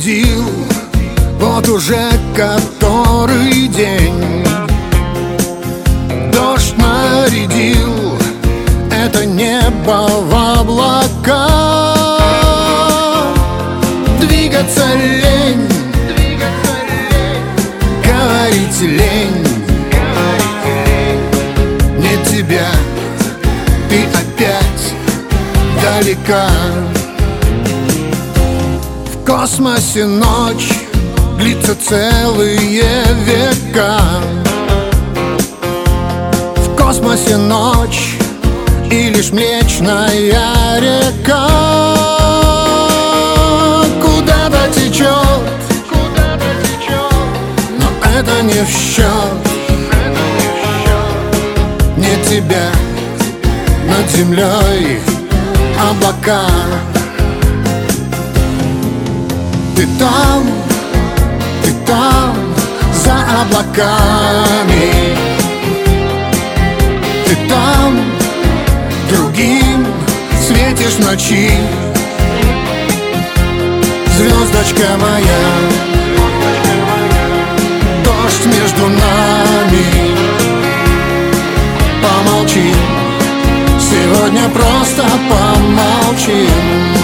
приходил, вот уже который день. Дождь нарядил это небо в облака. Двигаться лень, говорить лень. Нет тебя, ты опять далека. В космосе ночь длится целые века. В космосе ночь и лишь Млечная река куда-то течет, но это не в счет. Нет тебя, над землей облака. Ты там, за облаками. Ты там, другим светишь в ночи. Звездочка моя, дождь между нами. Помолчи, сегодня просто помолчим.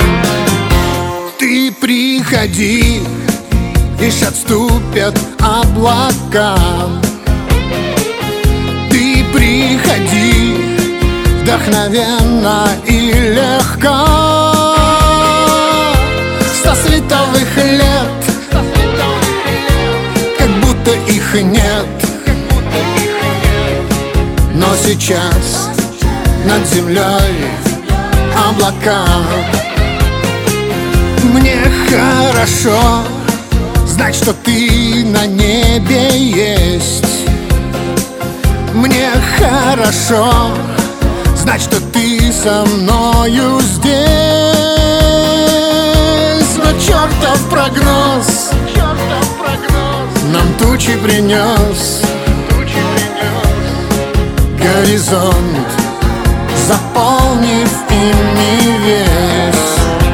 Ты приходи, лишь отступят облака. Ты приходи, вдохновенно и легко. 100 световых лет, как будто их нет. Но сейчас над землей облака. Мне хорошо знать, что ты на небе есть. Мне хорошо знать, что ты со мною здесь. Но чертов прогноз нам тучи принес. Горизонт, заполнив ими весь.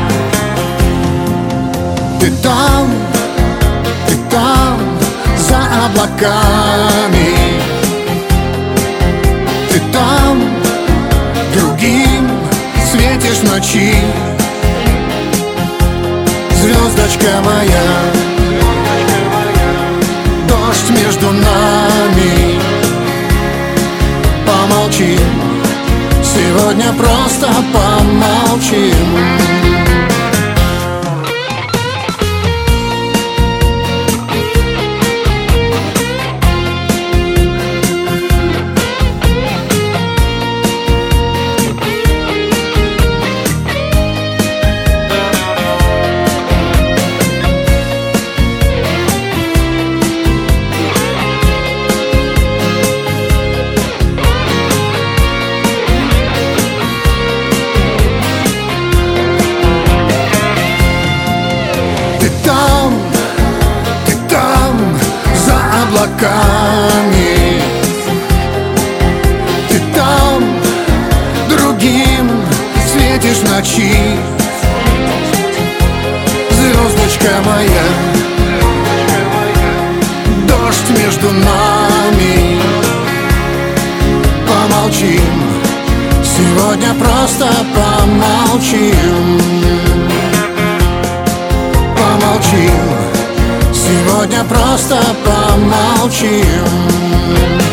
Ты там, за облаками. Ты там, другим светишь в ночи. Звездочка моя, дождь между нами. Помолчи, сегодня просто помолчим. Облаками. Ты там, другим светишь в ночи. Звездочка моя, дождь между нами. Помолчим, сегодня просто помолчим. Помолчим, сегодня просто помолчим.